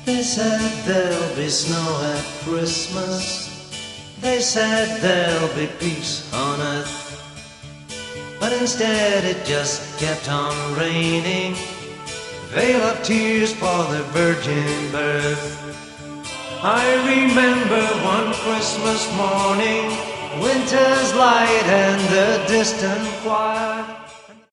They said there'll be snow at Christmas. They said there'll be peace on earth. But instead it just kept on raining. Veil of tears for the virgin birth. I remember one Christmas morning, winter's light and the distant choir.